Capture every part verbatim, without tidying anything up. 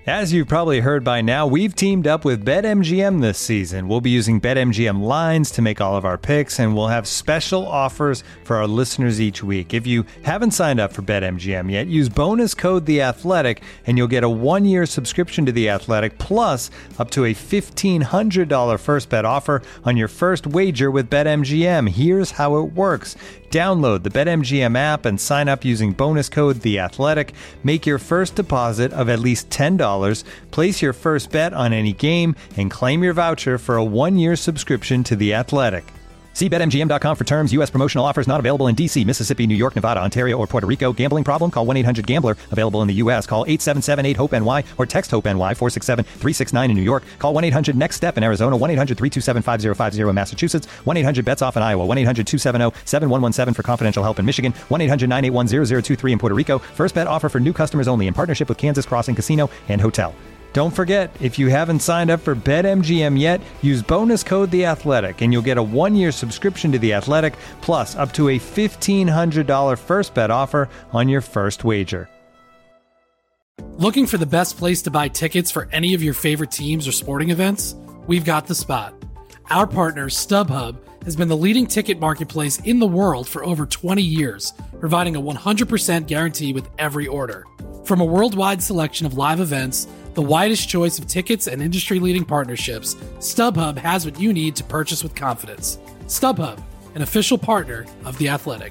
As you've probably heard by now, we've teamed up with BetMGM this season. We'll be using BetMGM lines to make all of our picks, and we'll have special offers for our listeners each week. If you haven't signed up for BetMGM yet, use bonus code The Athletic, and you'll get a one-year subscription to The Athletic, plus up to a fifteen hundred dollars first bet offer on your first wager with BetMGM. Here's how it works. Download the BetMGM app and sign up using bonus code The Athletic. Make your first deposit of at least ten dollars. Place your first bet on any game and claim your voucher for a one-year subscription to The Athletic. See Bet M G M dot com for terms. U S promotional offers not available in D C, Mississippi, New York, Nevada, Ontario, or Puerto Rico. Gambling problem? Call one eight hundred gambler. Available in the U S. Call eight seven seven eight hope N Y or text HOPE-NY four six seven three six nine in New York. Call one eight hundred next step in Arizona. one eight hundred three two seven five zero five zero in Massachusetts. one eight hundred bets off in Iowa. one eight hundred two seven zero seven one one seven for confidential help in Michigan. one eight hundred nine eight one zero zero two three in Puerto Rico. First bet offer for new customers only in partnership with Kansas Crossing Casino and Hotel. Don't forget, if you haven't signed up for BetMGM yet, use bonus code The Athletic, and you'll get a one-year subscription to The Athletic, plus up to a fifteen hundred dollars first bet offer on your first wager. Looking for the best place to buy tickets for any of your favorite teams or sporting events? We've got the spot. Our partner, StubHub, has been the leading ticket marketplace in the world for over twenty years, providing a one hundred percent guarantee with every order. From a worldwide selection of live events, the widest choice of tickets and industry-leading partnerships, StubHub has what you need to purchase with confidence. StubHub, an official partner of The Athletic.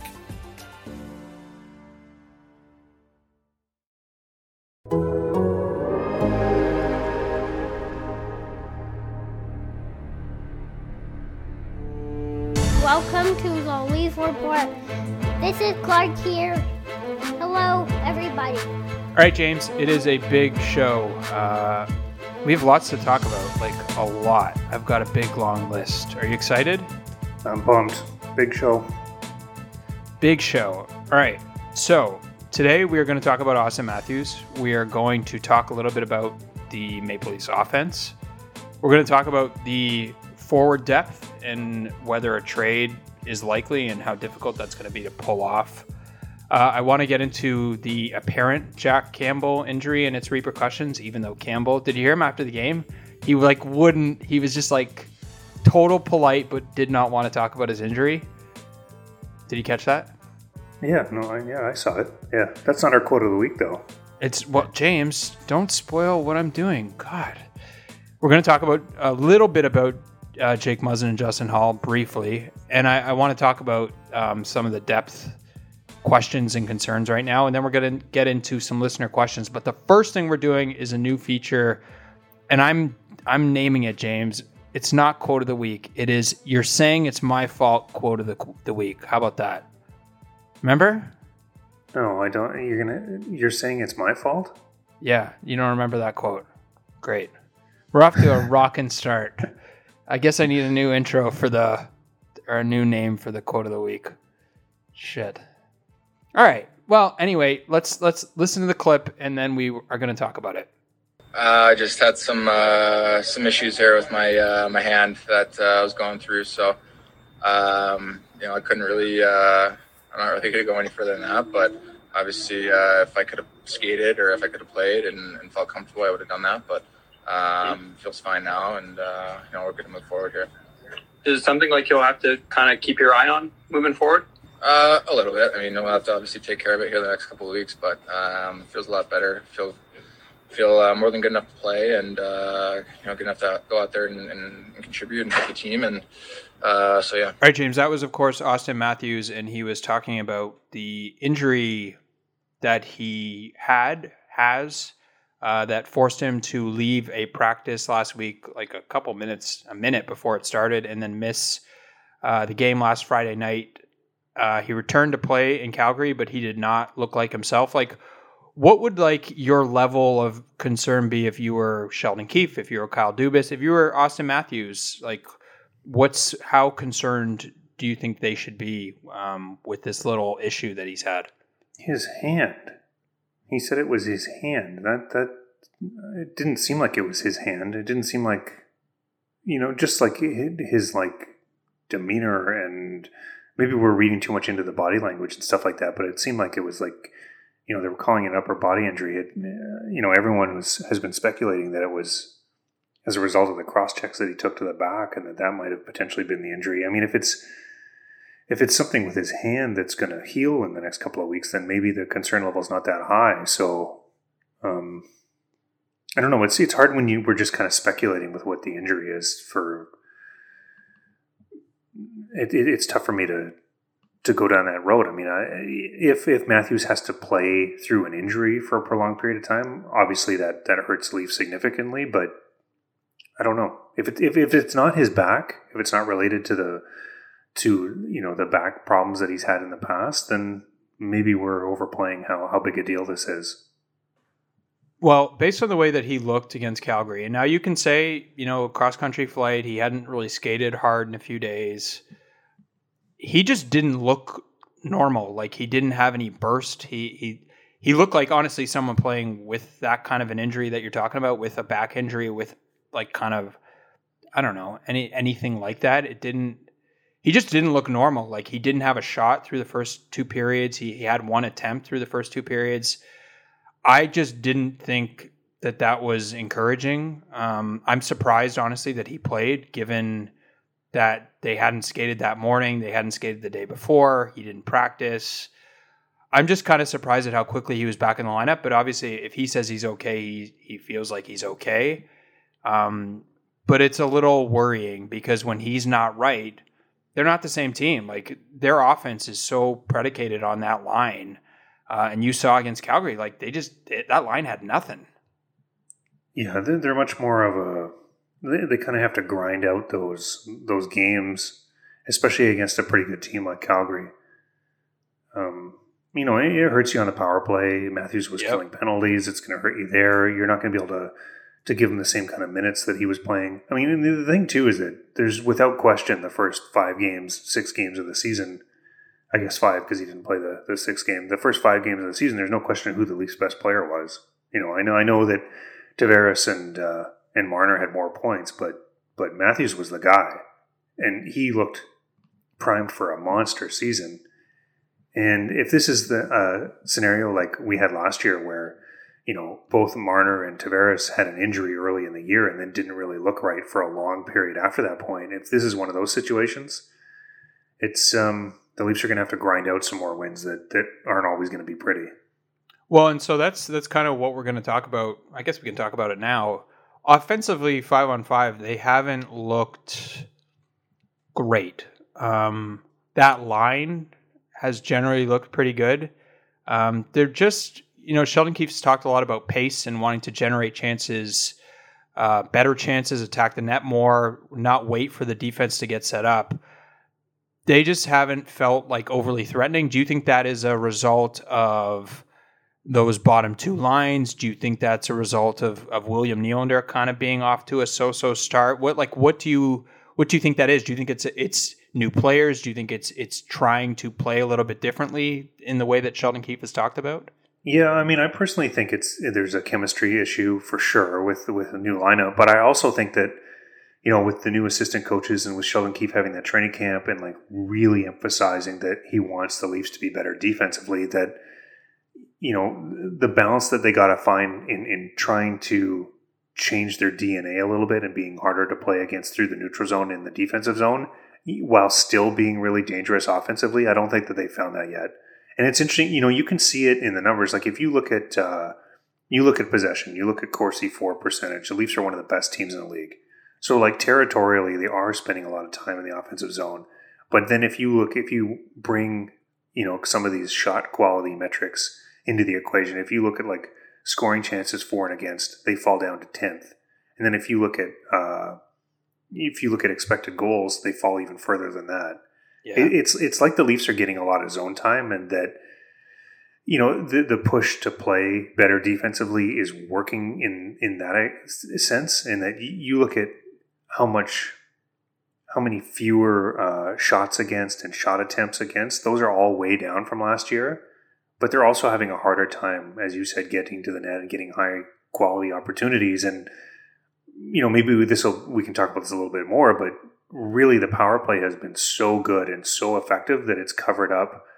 Welcome to the Leaf Report. This is Clark here. Hello, everybody. All right, James, it is a big show. Uh, we have lots to talk about, like a lot. I've got a big, long list. Are you excited? I'm pumped. Big show. Big show. All right. So today we are going to talk about Austin Matthews. We are going to talk a little bit about the Maple Leafs offense. We're going to talk about the forward depth and whether a trade is likely and how difficult that's going to be to pull off. Uh, I want to get into the apparent Jack Campbell injury and its repercussions, even though Campbell, did you hear him after the game? He like wouldn't, he was just like total polite, but did not want to talk about his injury. Did you catch that? Yeah, no, I, yeah, I saw it. Yeah, that's not our quote of the week, though. It's, well, James, don't spoil what I'm doing. God. We're going to talk about a little bit about uh, Jake Muzzin and Justin Holl briefly. And I, I want to talk about um, some of the depth questions and concerns right now, and then we're going to get into some listener questions. But the first thing we're doing is a new feature, and I'm I'm naming it, James. It's not quote of the week. It is You're Saying It's My Fault quote of the the week. How about that? Remember? No, I don't. You're gonna. You're saying it's my fault? Yeah, you don't remember that quote. Great. We're off to a rockin' start. I guess I need a new intro for the, or a new name for the quote of the week. Shit. All right. Well, anyway, let's let's listen to the clip, and then we are going to talk about it. Uh, I just had some uh, some issues here with my uh, my hand that uh, I was going through, so um, you know I couldn't really. Uh, I'm not really going to go any further than that, but obviously, uh, if I could have skated or if I could have played and, and felt comfortable, I would have done that. But um, it feels fine now, and uh, you know we're going to move forward here. Is it something like you'll have to kind of keep your eye on moving forward? Uh, a little bit. I mean, we'll have to obviously take care of it here the next couple of weeks, but um, it feels a lot better. Feel feel uh, more than good enough to play, and uh, you know, good enough to go out there and, and, and contribute and help the team. And uh, so, yeah. All right, James. That was, of course, Austin Matthews, and he was talking about the injury that he had has uh, that forced him to leave a practice last week, like a couple minutes, a minute before it started, and then miss uh, the game last Friday night. Uh, he returned to play in Calgary, but he did not look like himself. Like, what would like your level of concern be if you were Sheldon Keefe, if you were Kyle Dubas, if you were Austin Matthews? Like, what's how concerned do you think they should be um, with this little issue that he's had? His hand. He said it was his hand. That that it didn't seem like it was his hand. It didn't seem like, you know, just like his like demeanor, and maybe we're reading too much into the body language and stuff like that, but it seemed like it was like you know, they were calling it an upper body injury. It, you know, everyone was has been speculating that it was as a result of the cross checks that he took to the back, and that that might have potentially been the injury. I mean, if it's if it's something with his hand that's going to heal in the next couple of weeks, then maybe the concern level is not that high. So, um, I don't know. It's it's hard when you were just kind of speculating with what the injury is. For it, it, it's tough for me to to go down that road. I mean, I, if if Matthews has to play through an injury for a prolonged period of time, obviously that that hurts Leafs significantly. But I don't know if it, if if it's not his back, if it's not related to the to you know the back problems that he's had in the past, then maybe we're overplaying how how big a deal this is. Well, based on the way that he looked against Calgary, and now you can say, you know, cross-country flight, he hadn't really skated hard in a few days. He just didn't look normal. Like, he didn't have any burst. He he he looked like, honestly, someone playing with that kind of an injury that you're talking about, with a back injury, with, like, kind of, I don't know, any anything like that. It didn't, he just didn't look normal. Like, he didn't have a shot through the first two periods. He, he had one attempt through the first two periods. I just didn't think that that was encouraging. Um, I'm surprised, honestly, that he played, given that they hadn't skated that morning. They hadn't skated the day before. He didn't practice. I'm just kind of surprised at how quickly he was back in the lineup. But obviously, if he says he's okay, he, he feels like he's okay. Um, but it's a little worrying, because when he's not right, they're not the same team. Like, their offense is so predicated on that line. Uh, and you saw against Calgary, like, they just, it, that line had nothing. Yeah, they're, they're much more of a, they, they kind of have to grind out those those games, especially against a pretty good team like Calgary. Um, you know, it, it hurts you on the power play. Matthews was yep. killing penalties. It's going to hurt you there. You're not going to be able to, to give him the same kind of minutes that he was playing. I mean, the thing, too, is that there's, without question, the first five games, six games of the season, I guess five, because he didn't play the, the sixth game. The first five games of the season, there's no question who the Leafs' best player was. You know, I know I know that Tavares and uh, and Marner had more points, but but Matthews was the guy, and he looked primed for a monster season. And if this is the uh, scenario like we had last year, where you know both Marner and Tavares had an injury early in the year and then didn't really look right for a long period after that point, if this is one of those situations, it's um. the Leafs are going to have to grind out some more wins that, that aren't always going to be pretty. Well, and so that's that's kind of what we're going to talk about. I guess we can talk about it now. Offensively, five on five, they haven't looked great. Um, that line has generally looked pretty good. Um, they're just, you know, Sheldon Keefe's talked a lot about pace and wanting to generate chances, uh, better chances, attack the net more, not wait for the defense to get set up. They just haven't felt like overly threatening. Do you think that is a result of those bottom two lines? Do you think that's a result of, of William Nylander kind of being off to a so-so start? What like what do you what do you think that is? Do you think it's it's new players? Do you think it's it's trying to play a little bit differently in the way that Sheldon Keefe has talked about? Yeah, I mean, I personally think it's there's a chemistry issue for sure with with a new lineup, but I also think that, you know, with the new assistant coaches and with Sheldon Keefe having that training camp and like really emphasizing that he wants the Leafs to be better defensively, that, you know, the balance that they got to find in, in trying to change their D N A a little bit and being harder to play against through the neutral zone and the defensive zone while still being really dangerous offensively. I don't think that they found that yet. And it's interesting, you know, you can see it in the numbers. Like if you look at, uh, you look at possession, you look at Corsi for percentage, the Leafs are one of the best teams in the league. So, like, territorially, they are spending a lot of time in the offensive zone. But then if you look, if you bring, you know, some of these shot quality metrics into the equation, if you look at, like, scoring chances for and against, they fall down to tenth. And then if you look at, uh, if you look at expected goals, they fall even further than that. Yeah. It, it's it's like the Leafs are getting a lot of zone time, and that, you know, the the push to play better defensively is working in, in that sense. And that you look at how much, how many fewer uh, shots against and shot attempts against, those are all way down from last year. But they're also having a harder time, as you said, getting to the net and getting high quality opportunities. And, you know, maybe this will, we can talk about this a little bit more, but really the power play has been so good and so effective that it's covered up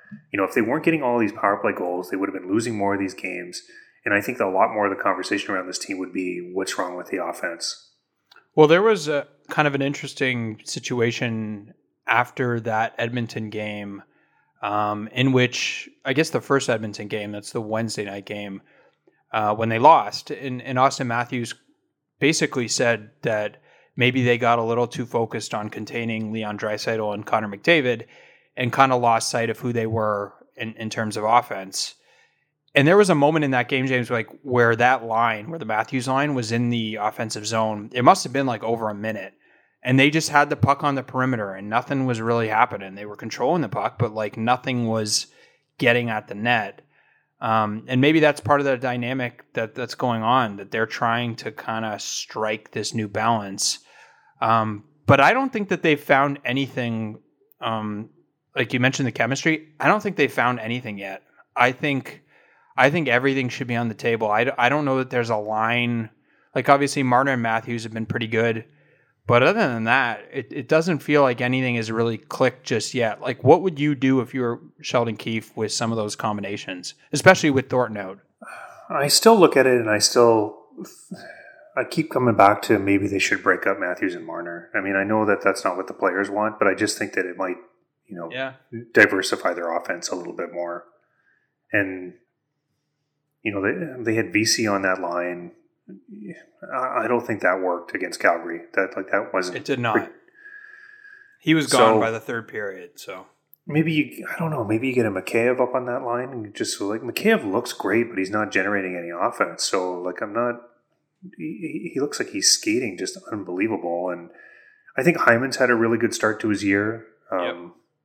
you know, if they weren't getting all these power play goals, they would have been losing more of these games. And I think that a lot more of the conversation around this team would be what's wrong with the offense. Well, there was a kind of an interesting situation after that Edmonton game, um, in which I guess the first Edmonton game, that's the Wednesday night game, uh, when they lost, and, and Austin Matthews basically said that maybe they got a little too focused on containing Leon Draisaitl and Connor McDavid and kind of lost sight of who they were in, in terms of offense. And there was a moment in that game, James, like where that line, where the Matthews line was in the offensive zone. It must have been like over a minute. And they just had the puck on the perimeter and nothing was really happening. They were controlling the puck, but like nothing was getting at the net. Um, and maybe that's part of the dynamic that that's going on, that they're trying to kind of strike this new balance. Um, but I don't think that they've found anything, um, like you mentioned the chemistry. I don't think they've found anything yet. I think... I think everything should be on the table. I, I don't know that there's a line. Like, obviously, Marner and Matthews have been pretty good. But other than that, it, it doesn't feel like anything has really clicked just yet. Like, what would you do if you were Sheldon Keefe with some of those combinations, especially with Thornton out? I still look at it and I still... I keep coming back to maybe they should break up Matthews and Marner. I mean, I know that that's not what the players want, but I just think that it might, you know, yeah. diversify their offense a little bit more. And... You know, they they had V C on that line. I don't think that worked against Calgary. That like that wasn't. It did not. Pre- he was gone so, by the third period. So maybe you, I don't know. Maybe you get a Mikheyev up on that line and just like Mikheyev looks great, but he's not generating any offense. So like I'm not. He, he looks like he's skating just unbelievable, and I think Hyman's had a really good start to his year. Um, yep.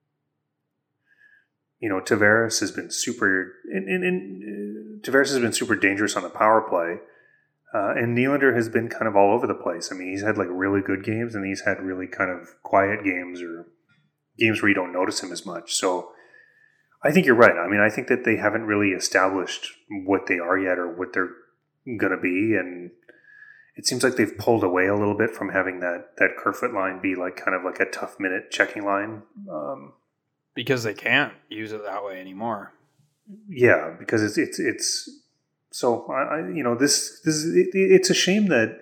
You know, Tavares has been super, and, and, and Tavares has been super dangerous on the power play, uh, and Nylander has been kind of all over the place. I mean, he's had like really good games, and he's had really kind of quiet games or games where you don't notice him as much. So, I think you're right. I mean, I think that they haven't really established what they are yet or what they're going to be, and it seems like they've pulled away a little bit from having that that Kerfoot line be like kind of like a tough minute checking line. Um, Because they can't use it that way anymore. Yeah, because it's it's it's so I, I you know this this it, it's a shame that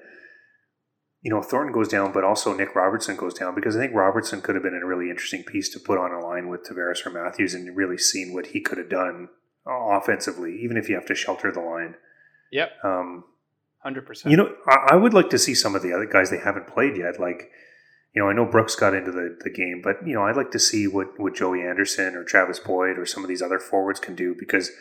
you know Thornton goes down, but also Nick Robertson goes down, because I think Robertson could have been a really interesting piece to put on a line with Tavares or Matthews and really seen what he could have done offensively, even if you have to shelter the line. Yep, um, one hundred percent. You know, I, I would like to see some of the other guys they haven't played yet, like. You know, I know Brooks got into the, the game, but, you know, I'd like to see what, what Joey Anderson or Travis Boyd or some of these other forwards can do, because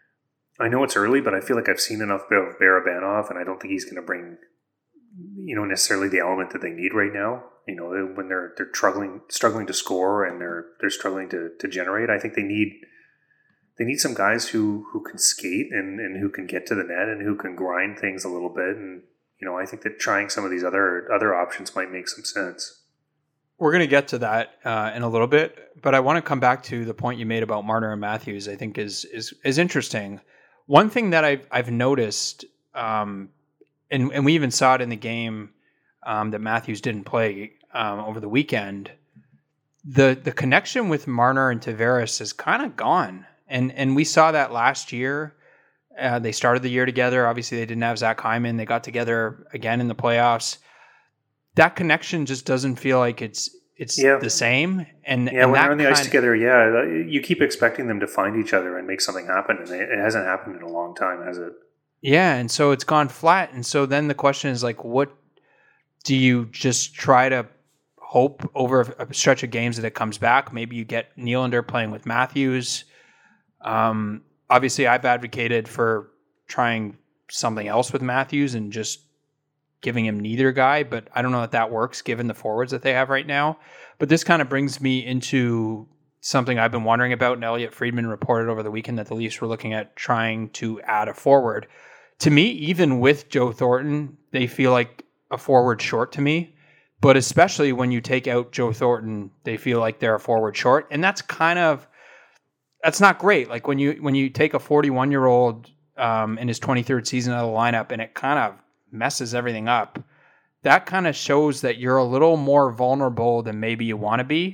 I know it's early, but I feel like I've seen enough of Barabanov, and I don't think he's going to bring, you know, necessarily the element that they need right now. You know, when they're they're struggling struggling to score and they're they're struggling to, to generate, I think they need they need some guys who, who can skate and, and who can get to the net and who can grind things a little bit. And, you know, I think that trying some of these other other options might make some sense. We're going to get to that uh, in a little bit, but I want to come back to the point you made about Marner and Matthews. I think is is is interesting. One thing that I've I've noticed, um, and and we even saw it in the game um, that Matthews didn't play um, over the weekend. The the connection with Marner and Tavares is kind of gone, and and we saw that last year. Uh, they started the year together. Obviously, they didn't have Zach Hyman. They got together again in the playoffs. That connection just doesn't feel like it's it's yeah. the same. And yeah, and when that they're on the kind ice together, yeah, you keep expecting them to find each other and make something happen, and it hasn't happened in a long time, has it? Yeah, and so it's gone flat. And so then the question is like, what do you just try to hope over a stretch of games that it comes back? Maybe you get Nylander playing with Matthews. Um, obviously, I've advocated for trying something else with Matthews and just giving him neither guy, but I don't know that that works given the forwards that they have right now. But this kind of brings me into something I've been wondering about, and Elliot Friedman reported over the weekend that the Leafs were looking at trying to add a forward. To me, even with Joe Thornton, they feel like a forward short to me, but especially when you take out Joe Thornton, they feel like they're a forward short, and that's kind of, that's not great. Like when you when you take a forty-one-year-old um, in his twenty-third season out of the lineup, and it kind of messes everything up, that kind of shows that you're a little more vulnerable than maybe you want to be.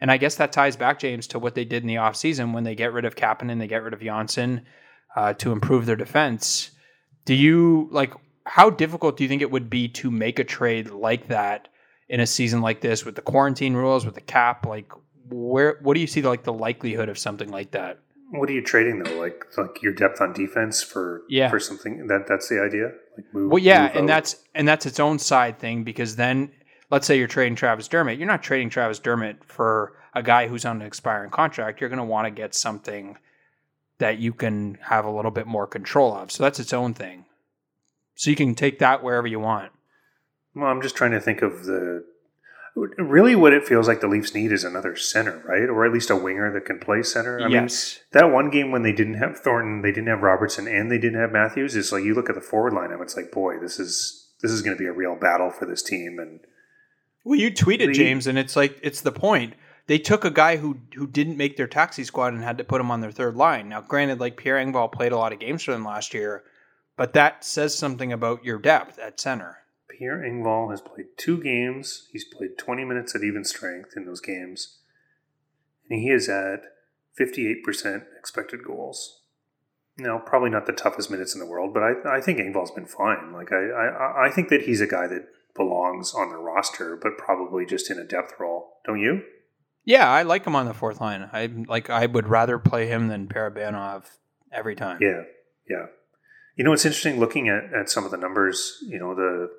And I guess that ties back, James, to what they did in the offseason when they get rid of Kapanen, they get rid of Janssen uh, to improve their defense. Do you, like, how difficult do you think it would be to make a trade like that in a season like this with the quarantine rules, with the cap? Like, where, what do you see, like, the likelihood of something like that? What are you trading though? Like, like your depth on defense for yeah. for something that that's the idea. Like move. Well, yeah, move and out. that's and that's its own side thing, because then let's say you're trading Travis Dermott, you're not trading Travis Dermott for a guy who's on an expiring contract. You're going to want to get something that you can have a little bit more control of. So that's its own thing. So you can take that wherever you want. Well, I'm just trying to think of the. Really, what it feels like the Leafs need is another center, right? Or at least a winger that can play center. I yes. mean, that one game when they didn't have Thornton, they didn't have Robertson, and they didn't have Matthews, it's like you look at the forward lineup, it's like, boy, this is this is going to be a real battle for this team. And well, you tweeted, the, James, and it's like, it's the point. They took a guy who who didn't make their taxi squad and had to put him on their third line. Now, granted, like Pierre Engvall played a lot of games for them last year, but that says something about your depth at center. Pierre Engvall has played two games. He's played twenty minutes at even strength in those games. And he is at fifty-eight percent expected goals. Now, probably not the toughest minutes in the world, but I, I think Engvall's been fine. Like I, I, I think that he's a guy that belongs on the roster, but probably just in a depth role. Don't you? Yeah, I like him on the fourth line. I like. I would rather play him than Parabanov every time. Yeah, yeah. You know, it's interesting looking at, at some of the numbers, you know, the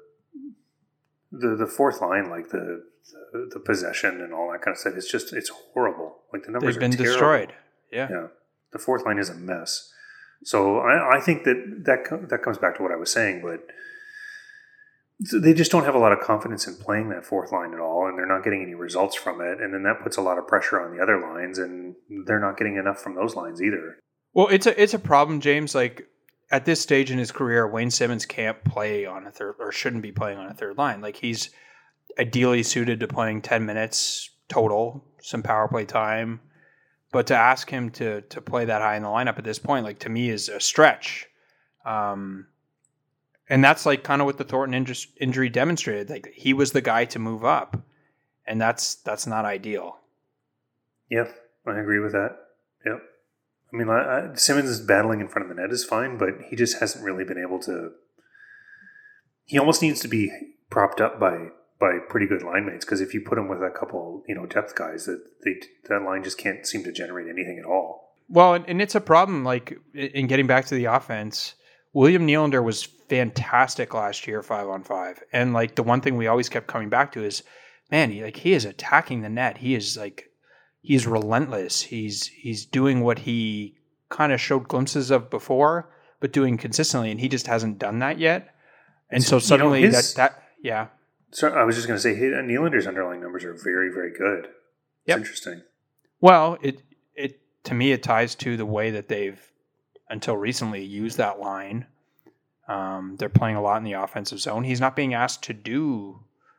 The the fourth line, like the, the the possession and all that kind of stuff, it's just it's horrible. Like the numbers They've been are terrible. destroyed. Yeah, yeah. The fourth line is a mess. So I, I think that that that comes back to what I was saying, but they just don't have a lot of confidence in playing that fourth line at all, and they're not getting any results from it. And then that puts a lot of pressure on the other lines, and they're not getting enough from those lines either. Well, it's a it's a problem, James. Like, at this stage in his career, Wayne Simmons can't play on a third, or shouldn't be playing on a third line. Like, he's ideally suited to playing ten minutes total, some power play time. But to ask him to to play that high in the lineup at this point, like, to me, is a stretch. Um, and that's like kind of what the Thornton inj- injury demonstrated. Like, he was the guy to move up, and that's that's not ideal. Yep, I agree with that. Yep. I mean, I, I, Simmons is battling in front of the net is fine, but he just hasn't really been able to. He almost needs to be propped up by by pretty good line mates, because if you put him with a couple, you know, depth guys, that they that line just can't seem to generate anything at all. Well, and, and it's a problem. Like, in getting back to the offense, William Nylander was fantastic last year, five on five, and like the one thing we always kept coming back to is, man, he like he is attacking the net. He is like. He's relentless. He's he's doing what he kind of showed glimpses of before, but doing consistently, and he just hasn't done that yet. And so suddenly, you know, his, that that yeah. So I was just going to say, hey, Nylander's underlying numbers are very, very good. It's yep. interesting. Well, it it to me it ties to the way that they've until recently used that line. Um, they're playing a lot in the offensive zone. He's not being asked to do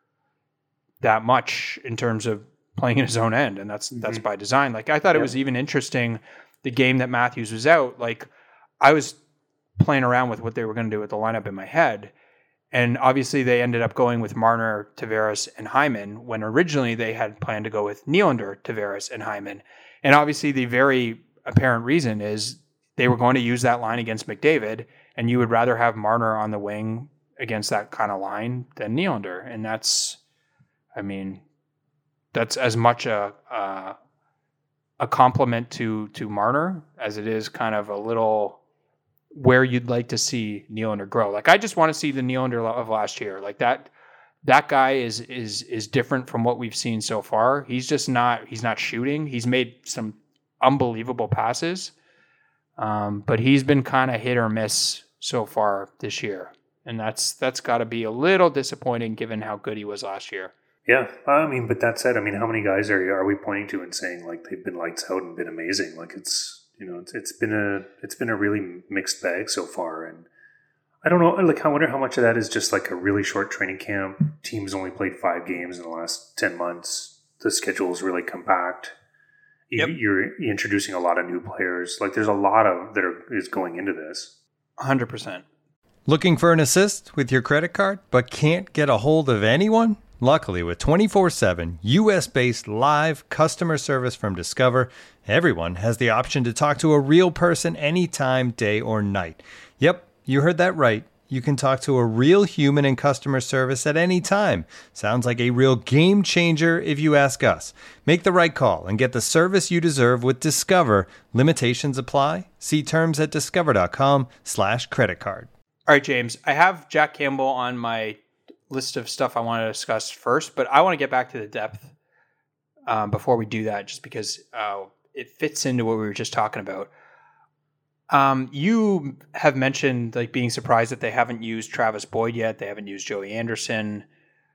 that much in terms of playing in his own end, and that's mm-hmm. that's by design. Like, I thought yep. it was even interesting, the game that Matthews was out, like, I was playing around with what they were going to do with the lineup in my head, and obviously they ended up going with Marner, Tavares, and Hyman, when originally they had planned to go with Nylander, Tavares, and Hyman. And obviously the very apparent reason is they were going to use that line against McDavid, and you would rather have Marner on the wing against that kind of line than Nylander. And that's, I mean... That's as much a uh, a compliment to to Marner as it is kind of a little where you'd like to see Nylander grow. Like, I just want to see the Nylander of last year. Like, that that guy is is is different from what we've seen so far. He's just not he's not shooting. He's made some unbelievable passes, um, but he's been kind of hit or miss so far this year, and that's that's got to be a little disappointing given how good he was last year. Yeah, I mean, but that said, I mean, how many guys are are we pointing to and saying like they've been lights out and been amazing? Like, it's you know it's it's been a it's been a really mixed bag so far, and I don't know. Like, I wonder how much of that is just like a really short training camp. Teams only played five games in the last ten months. The schedule's really compact. You, yep. You're introducing a lot of new players. Like, there's a lot of that are, is going into this. one hundred percent. Looking for an assist with your credit card, but can't get a hold of anyone? Luckily, with twenty-four seven U S-based live customer service from Discover, everyone has the option to talk to a real person anytime, day or night. Yep, you heard that right. You can talk to a real human in customer service at any time. Sounds like a real game changer if you ask us. Make the right call and get the service you deserve with Discover. Limitations apply. See terms at discover.com slash credit card. All right, James, I have Jack Campbell on my list of stuff I want to discuss first, but I want to get back to the depth um, before we do that, just because uh, it fits into what we were just talking about. Um, you have mentioned like being surprised that they haven't used Travis Boyd yet. They haven't used Joey Anderson.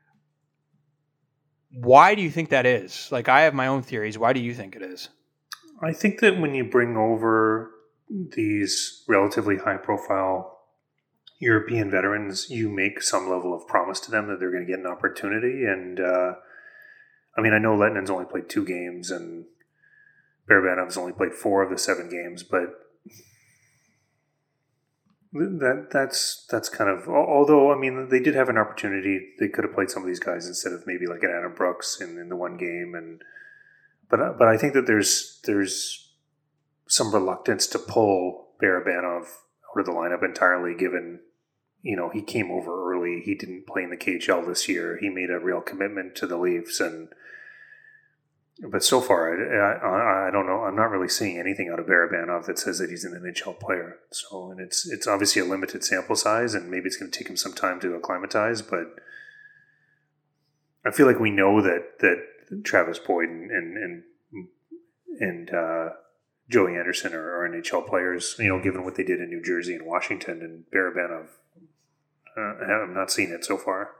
Why do you think that is? Like, I have my own theories. Why do you think it is? I think that when you bring over these relatively high-profile European veterans, you make some level of promise to them that they're going to get an opportunity. And, uh, I mean, I know Lettinen's only played two games and Barabanov's only played four of the seven games, but That that's that's kind of, although I mean they did have an opportunity. They could have played some of these guys instead of maybe like an Adam Brooks in, in the one game, and but but I think that there's there's some reluctance to pull Barabanov out of the lineup entirely, given you know he came over early. He didn't play in the K H L this year. He made a real commitment to the Leafs, and but so far I, I, I don't know. I'm not really seeing anything out of Barabanov that says that he's an N H L player. So and it's it's obviously a limited sample size, and maybe it's going to take him some time to acclimatize. But I feel like we know that that Travis Boyd and and and, and uh, Joey Anderson are, are N H L players. You know, given what they did in New Jersey and Washington, and Barabanov, uh, I'm not seeing it so far.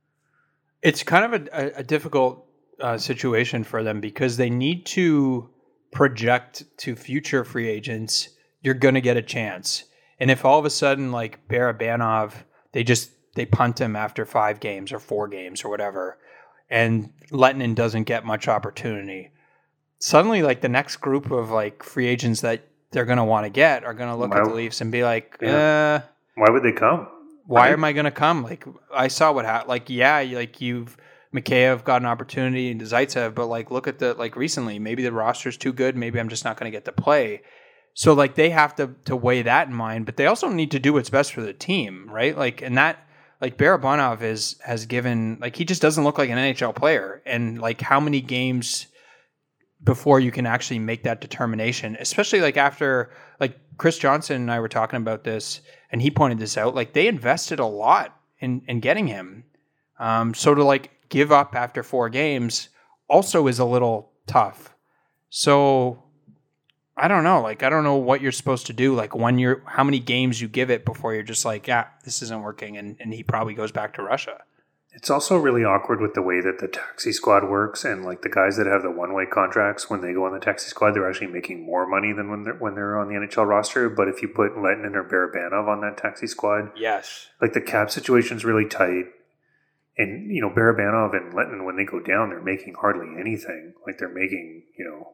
It's kind of a, a difficult Uh, situation for them because they need to project to future free agents. You're going to get a chance, and if all of a sudden like Barabanov, they just they punt him after five games or four games or whatever, and Lettinen doesn't get much opportunity, suddenly like the next group of like free agents that they're going to want to get are going to look why, at the Leafs and be like, yeah. uh, why would they come? Why right? am I going to come? Like I saw what happened. Like yeah, like you've. Mikheyev got an opportunity and Zaitsev, but like look at the like recently, maybe the roster's too good. Maybe I'm just not going to get to play. So like they have to to weigh that in mind, but they also need to do what's best for the team, right? Like and that like Barabanov is has given like he just doesn't look like an N H L player, and like how many games before you can actually make that determination, especially like after like Chris Johnson and I were talking about this, and he pointed this out. Like they invested a lot in in getting him, um, so to like. give up after four games also is a little tough. So I don't know. Like, I don't know what you're supposed to do. Like when you're, how many games you give it before you're just like, yeah, this isn't working. And, and he probably goes back to Russia. It's also really awkward with the way that the taxi squad works. And like the guys that have the one-way contracts, when they go on the taxi squad, they're actually making more money than when they're, when they're on the N H L roster. But if you put Lettinen or Barabanov on that taxi squad, yes, like the cap situation's really tight. And, you know, Barabanov and Lettinen, when they go down, they're making hardly anything. Like, they're making, you know,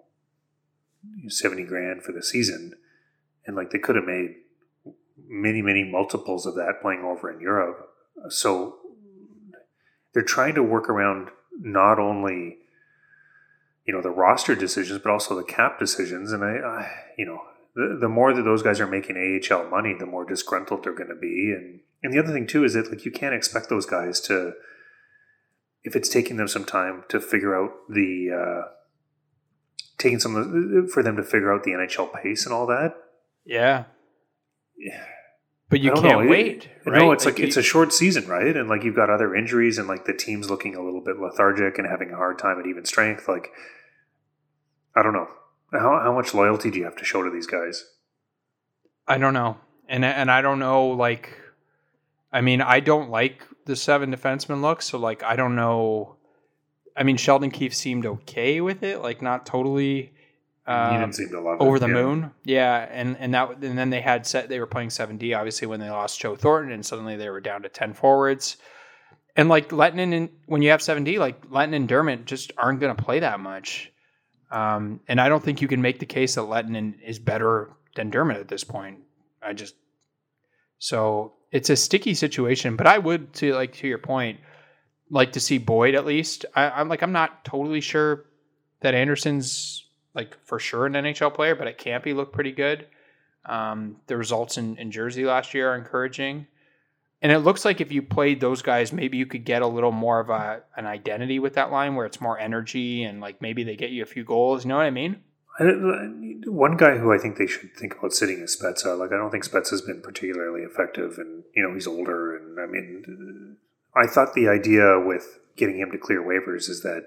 seventy grand for the season. And, like, they could have made many, many multiples of that playing over in Europe. So they're trying to work around not only, you know, the roster decisions, but also the cap decisions. And, I, I you know, the, the more that those guys are making A H L money, the more disgruntled they're going to be. And, and the other thing, too, is that, like, you can't expect those guys to, if it's taking them some time to figure out the, uh, taking some of the, for them to figure out the N H L pace and all that. Yeah. Yeah. But you can't know. wait, it, right? No, it's like, like you, it's a short season, right? And like you've got other injuries and like the team's looking a little bit lethargic and having a hard time at even strength. Like, I don't know. How how much loyalty do you have to show to these guys? I don't know. And and I don't know, like, I mean, I don't like the seven defenseman look, so, like, I don't know. I mean, Sheldon Keefe seemed okay with it, like, not totally um, he didn't seem to love over it, the yeah. moon. Yeah, and and that and then they had set they were playing seven D, obviously, when they lost Joe Thornton, and suddenly they were down to ten forwards. And, like, Lettinen, and when you have seven D, like, Lettinen and Dermott just aren't going to play that much. Um, and I don't think you can make the case that Lettinen is better than Dermott at this point. I just so it's a sticky situation, but I would to like to your point, like to see Boyd at least. I, I'm like, I'm not totally sure that Anderson's like for sure an N H L player, but at camp he looked pretty good. Um, the results in, in Jersey last year are encouraging. And it looks like if you played those guys, maybe you could get a little more of a an identity with that line where it's more energy and like maybe they get you a few goals. You know what I mean? I, one guy who I think they should think about sitting is Spezza. Like, I don't think Spezza's been particularly effective, and you know he's older. And I mean, I thought the idea with getting him to clear waivers is that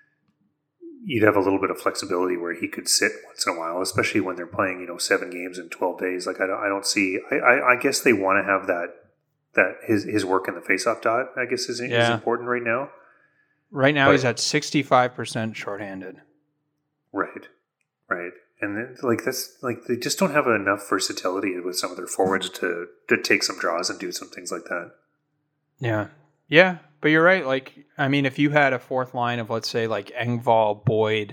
you'd have a little bit of flexibility where he could sit once in a while, especially when they're playing, you know, seven games in twelve days. Like, I don't, I don't see. I, I, I guess they want to have that. That his his work in the faceoff dot, I guess, is, yeah. is important right now. Right now, but, he's at sixty-five percent shorthanded. Right, right, and then, like that's like they just don't have enough versatility with some of their forwards to to take some draws and do some things like that. Yeah, yeah, but you're right. Like, I mean, if you had a fourth line of let's say like Engvall, Boyd,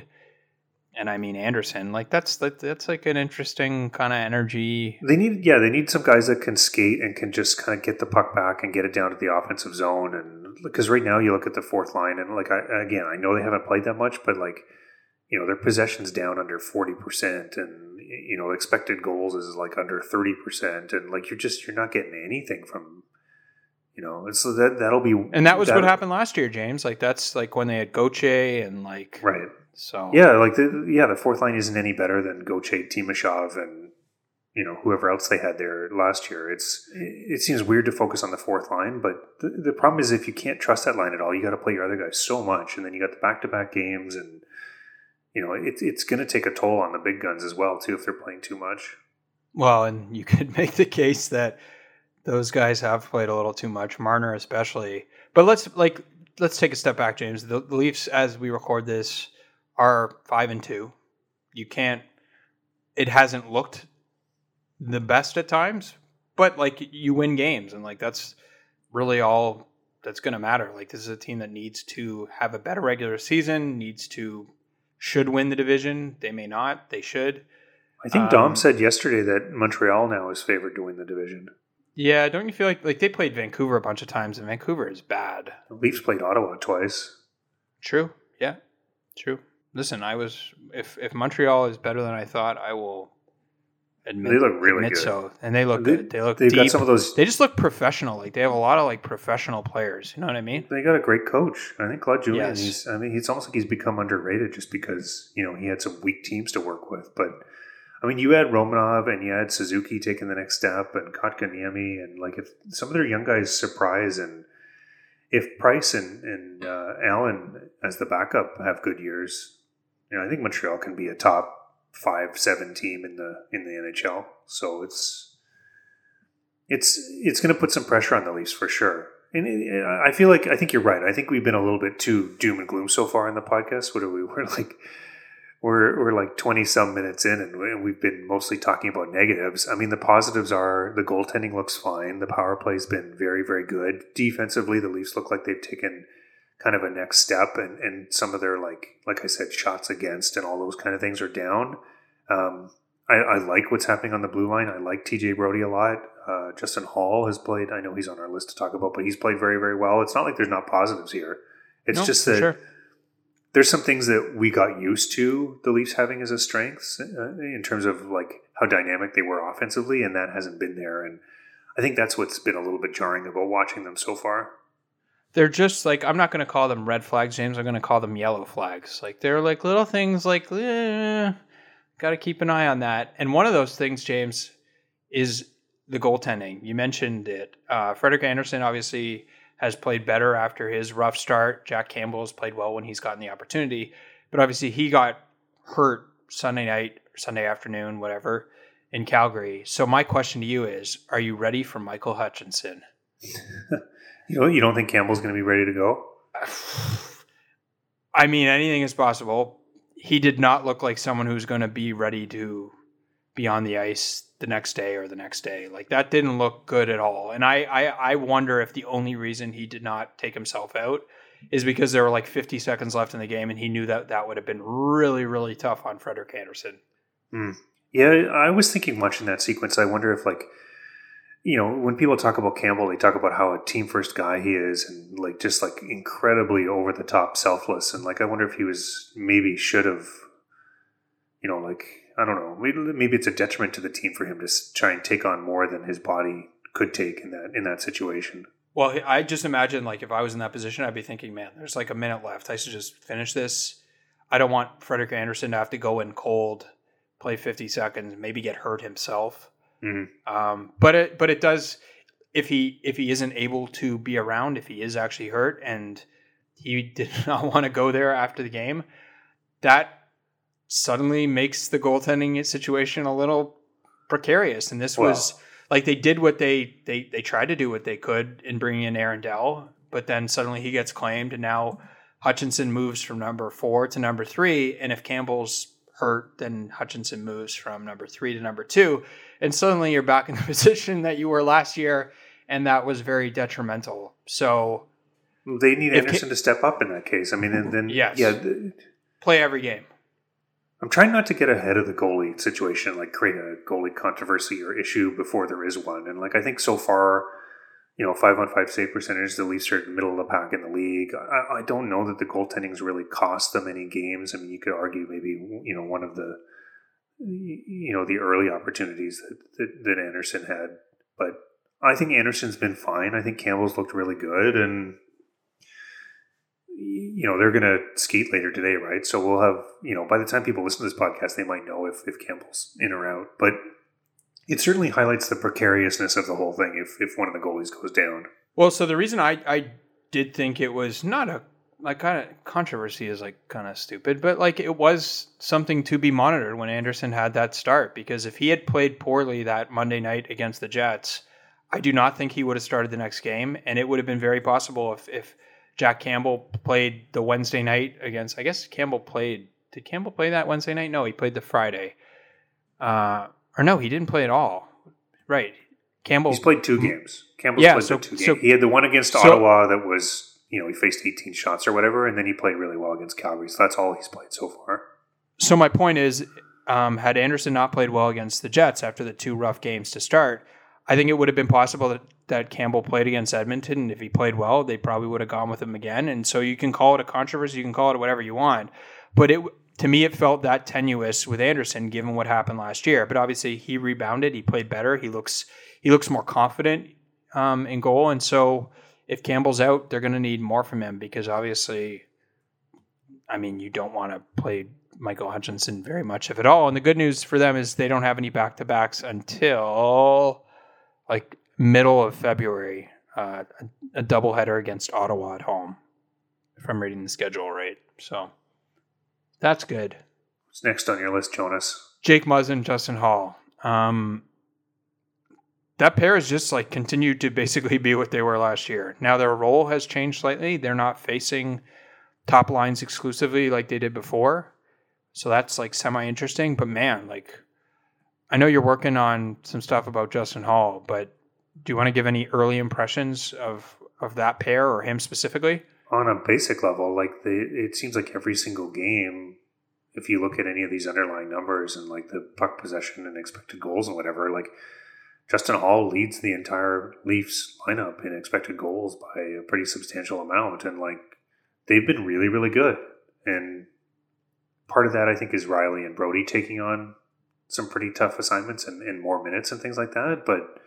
and I mean Anderson, like that's that, that's like an interesting kind of energy. They need, yeah, they need some guys that can skate and can just kind of get the puck back and get it down to the offensive zone. And because right now you look at the fourth line and like I, again, I know they haven't played that much, but like you know their possession's down under forty percent, and you know expected goals is like under thirty percent, and like you're just you're not getting anything from. You know, it's so that that'll be, and that was that, what happened last year, James. Like that's like when they had Gauthier and like right. So yeah, like the yeah, the fourth line isn't any better than Gauthier, Timashov, and you know whoever else they had there last year. It's it seems weird to focus on the fourth line, but the, the problem is if you can't trust that line at all, you got to play your other guys so much, and then you got the back to back games, and you know it's it's going to take a toll on the big guns as well too if they're playing too much. Well, and you could make the case that those guys have played a little too much, Marner especially. But let's like let's take a step back, James. The, the Leafs, as we record this, are five and two. You can't. It hasn't looked the best at times, but like you win games, and like that's really all that's going to matter. Like this is a team that needs to have a better regular season. Needs to should win the division. They may not. They should. I think Dom um, said yesterday that Montreal now is favored to win the division. Yeah, don't you feel like like they played Vancouver a bunch of times, and Vancouver is bad. The Leafs played Ottawa twice. True. Yeah. True. Listen, I was if if Montreal is better than I thought, I will admit they look really admit good. So, and they look they, good. They look they've deep. got some of those. They just look professional. Like they have a lot of like professional players. You know what I mean? They got a great coach. I think Claude Julien. Yes. He's. I mean, it's almost like he's become underrated just because you know he had some weak teams to work with. But I mean, you had Romanov and you had Suzuki taking the next step, and Kotkaniemi, and like if some of their young guys surprise and. If Price and, and uh, Allen as the backup have good years, you know, I think Montreal can be a top five, seven team in the in the N H L. So it's it's it's going to put some pressure on the Leafs for sure. And it, I feel like I think you're right. I think we've been a little bit too doom and gloom so far in the podcast. What are we? We're like we're we're like twenty some minutes in, and we've been mostly talking about negatives. I mean, the positives are the goaltending looks fine. The power play's been very, very good. Defensively, the Leafs look like they've taken kind of a next step, and, and some of their like like I said, shots against and all those kind of things are down. Um, I, I like what's happening on the blue line. I like T J Brodie a lot. Uh, Justin Hall has played. I know he's on our list to talk about, but he's played very, very well. It's not like there's not positives here. It's no, just that. Sure. There's some things that we got used to the Leafs having as a strength uh, in terms of like how dynamic they were offensively, and that hasn't been there. And I think that's what's been a little bit jarring about watching them so far. They're just like, I'm not going to call them red flags, James. I'm going to call them yellow flags. Like they're like little things like, eh, got to keep an eye on that. And one of those things, James, is the goaltending. You mentioned it. Uh, Frederik Andersen obviously has played better after his rough start. Jack Campbell has played well when he's gotten the opportunity. But obviously he got hurt Sunday night, or Sunday afternoon, whatever, in Calgary. So my question to you is, are you ready for Michael Hutchinson? you know, you don't think Campbell's going to be ready to go? I mean, anything is possible. He did not look like someone who's going to be ready to be on the ice the next day or the next day. Like that didn't look good at all. And I, I, I wonder if the only reason he did not take himself out is because there were like fifty seconds left in the game and he knew that that would have been really, really tough on Frederik Andersen. Mm. Yeah, I was thinking much in that sequence. I wonder if like, you know, when people talk about Campbell, they talk about how a team first guy he is, and like just like incredibly over the top selfless. And like, I wonder if he was maybe should have, you know, like, I don't know, maybe, maybe it's a detriment to the team for him to try and take on more than his body could take in that in that situation. Well, I just imagine, like, if I was in that position, I'd be thinking, man, there's like a minute left. I should just finish this. I don't want Frederik Andersen to have to go in cold, play fifty seconds, maybe get hurt himself. Mm-hmm. Um, but it but it does, if he if he isn't able to be around, if he is actually hurt and he did not want to go there after the game, that suddenly makes the goaltending situation a little precarious. And this wow. was like they did what they, they they tried to do what they could in bringing in Aaron Dell, but then suddenly he gets claimed, and now Hutchinson moves from number four to number three. And if Campbell's hurt, then Hutchinson moves from number three to number two. And suddenly you're back in the position that you were last year, and that was very detrimental. So they need Andersen Cam- to step up in that case. I mean, and then yes. yeah, the, play every game. I'm trying not to get ahead of the goalie situation, like create a goalie controversy or issue before there is one. And like, I think so far, you know, five on five save percentage, the Leafs are middle of the pack in the league. I, I don't know that the goaltending's really cost them any games. I mean, you could argue maybe, you know, one of the, you know, the early opportunities that, that, that Andersen had. But I think Andersen's been fine. I think Campbell's looked really good. And, you know, they're going to skate later today, right? So we'll have, you know, by the time people listen to this podcast, they might know if, if Campbell's in or out. But it certainly highlights the precariousness of the whole thing if, if one of the goalies goes down. Well, so the reason I, I did think it was not a, like, kind of controversy is like kind of stupid, but like it was something to be monitored when Andersen had that start, because if he had played poorly that Monday night against the Jets, I do not think he would have started the next game. And it would have been very possible if, if Jack Campbell played the Wednesday night against, I guess Campbell played, did Campbell play that Wednesday night? No, he played the Friday. Uh, or no, he didn't play at all. Right. Campbell. He's played two games. Campbell's yeah, played so, two games. So, he had the one against so, Ottawa that was, you know, he faced eighteen shots or whatever, and then he played really well against Calgary. So that's all he's played so far. So my point is, um, had Andersen not played well against the Jets after the two rough games to start, I think it would have been possible that, that Campbell played against Edmonton, and if he played well, they probably would have gone with him again. And so you can call it a controversy, you can call it whatever you want. But it to me, it felt that tenuous with Andersen, given what happened last year. But obviously, he rebounded, he played better, he looks he looks more confident um, in goal. And so if Campbell's out, they're going to need more from him, because obviously, I mean, you don't want to play Michael Hutchinson very much, if at all. And the good news for them is they don't have any back-to-backs until like middle of February, uh, a, a doubleheader against Ottawa at home, if I'm reading the schedule right. So that's good. What's next on your list, Jonas? Jake Muzzin, Justin Hall. Um, that pair has just like continued to basically be what they were last year. Now their role has changed slightly. They're not facing top lines exclusively like they did before. So that's like semi-interesting. But man, like, I know you're working on some stuff about Justin Hall, but do you want to give any early impressions of, of that pair or him specifically? On a basic level, like the, it seems like every single game, if you look at any of these underlying numbers and like the puck possession and expected goals and whatever, like Justin Hall leads the entire Leafs lineup in expected goals by a pretty substantial amount. And like, they've been really, really good. And part of that, I think, is Riley and Brody taking on some pretty tough assignments and, and more minutes and things like that. But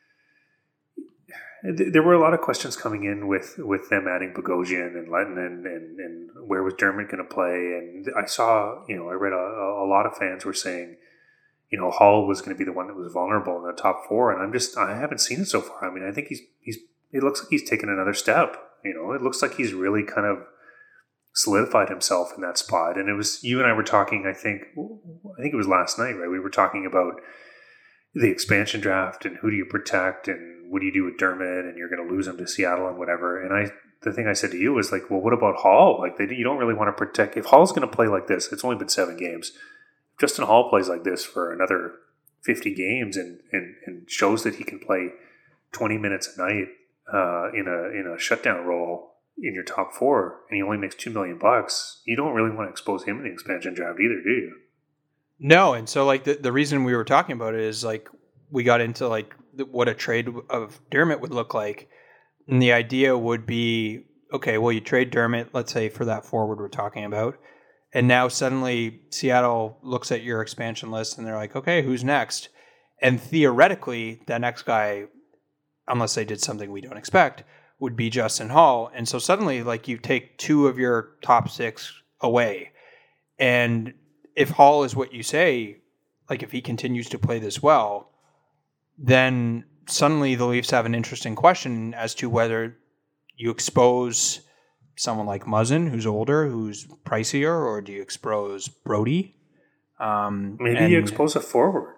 th- there were a lot of questions coming in with, with them adding Bogosian and Lettinen and, and where was Dermott going to play. And I saw, you know, I read a, a lot of fans were saying, you know, Hall was going to be the one that was vulnerable in the top four. And I'm just, I haven't seen it so far. I mean, I think he's, he's, it looks like he's taken another step. You know, it looks like he's really kind of solidified himself in that spot. And it was, you and I were talking, I think, I think it was last night, right? We were talking about the expansion draft and who do you protect and what do you do with Dermott, and you're going to lose him to Seattle and whatever. And I, the thing I said to you was like, well, what about Hall? Like, they, you don't really want to protect, if Hall's going to play like this, it's only been seven games. If Justin Hall plays like this for another fifty games and, and, and shows that he can play twenty minutes a night uh, in a, in a shutdown role in your top four, and he only makes two million bucks, you don't really want to expose him in the expansion draft either, do you? No. And so like the, the reason we were talking about it is like, we got into like the, what a trade of Dermott would look like. And the idea would be, okay, well, you trade Dermott, let's say for that forward we're talking about. And now suddenly Seattle looks at your expansion list and they're like, okay, who's next? And theoretically, that next guy, unless they did something we don't expect, would be Justin Hall. And so suddenly, like, you take two of your top six away. And if Hall is what you say, like if he continues to play this well, then suddenly the Leafs have an interesting question as to whether you expose someone like Muzzin, who's older, who's pricier, or do you expose Brody? Um, Maybe you expose a forward.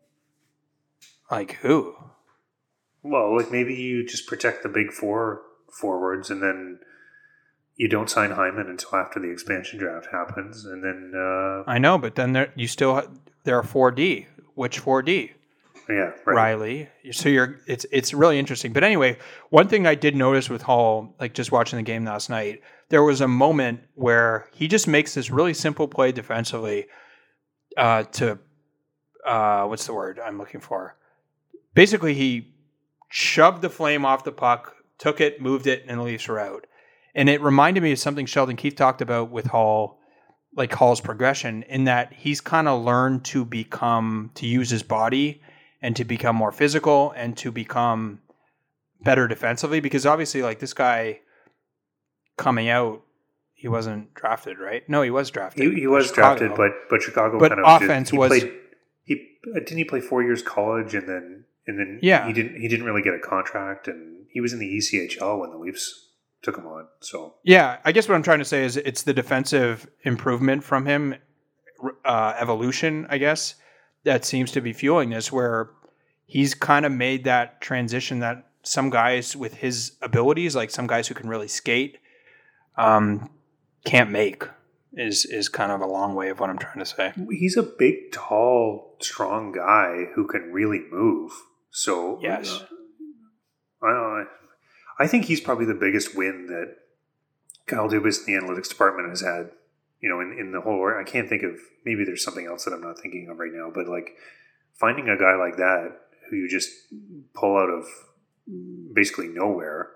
Like who? Well, like maybe you just protect the big four forwards, and then you don't sign Hyman until after the expansion draft happens, and then uh, I know, but then there you still ha- there are four D. Which four D? Yeah, right. Riley. So you're it's it's really interesting. But anyway, one thing I did notice with Hall, like just watching the game last night, there was a moment where he just makes this really simple play defensively uh, to uh, what's the word I'm looking for? Basically, he shoved the flame off the puck, took it, moved it, and the Leafs were out. And it reminded me of something Sheldon Keefe talked about with Hall, like Hall's progression, in that he's kind of learned to become, to use his body and to become more physical and to become better defensively. Because obviously, like this guy coming out, he wasn't drafted, right? No, he was drafted. He, he was Chicago. drafted, but but Chicago but kind of offense did, he was played, he didn't he play four years college and then and then yeah. he didn't he didn't really get a contract, and he was in the E C H L when the Leafs took him on. So yeah, I guess what I'm trying to say is it's the defensive improvement from him, uh, evolution, I guess, that seems to be fueling this, where he's kind of made that transition that some guys with his abilities, like some guys who can really skate, um, can't make. Is is kind of a long way of what I'm trying to say. He's a big, tall, strong guy who can really move. So yes, uh, I don't know. I think he's probably the biggest win that Kyle Dubas in the analytics department has had. You know, in, in the whole, I can't think of, maybe there's something else that I'm not thinking of right now, but like finding a guy like that who you just pull out of basically nowhere.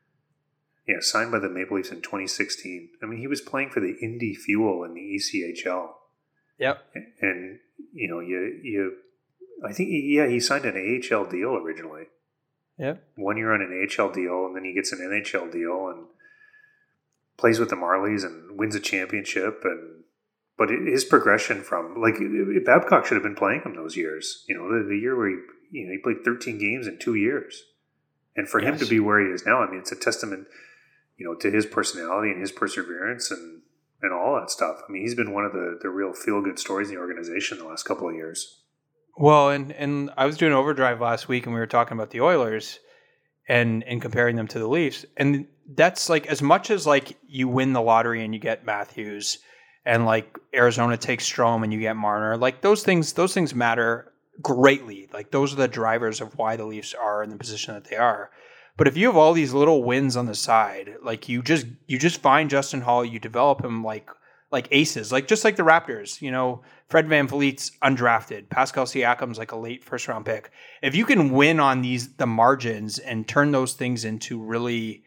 Yeah, signed by the Maple Leafs in twenty sixteen. I mean, he was playing for the Indy Fuel in the E C H L. Yep. And, you know, you, you, I think, yeah, he signed an A H L deal originally. Yep. One year on an A H L deal, and then he gets an N H L deal and plays with the Marlies and wins a championship. And but his progression from, like, Babcock should have been playing him those years. You know, the, the year where he, you know, he played thirteen games in two years. And for yes. him to be where he is now, I mean, it's a testament, you know, to his personality and his perseverance and, and all that stuff. I mean, he's been one of the, the real feel-good stories in the organization the last couple of years. Well, and, and I was doing Overdrive last week, and we were talking about the Oilers and, and comparing them to the Leafs. And that's like, as much as like you win the lottery and you get Matthews, and like Arizona takes Strome and you get Marner, like those things, those things matter greatly. Like those are the drivers of why the Leafs are in the position that they are. But if you have all these little wins on the side, like you just you just find Justin Hall, you develop him like like aces, like just like the Raptors. You know, Fred VanVleet's undrafted, Pascal Siakam's like a late first round pick. If you can win on these the margins and turn those things into really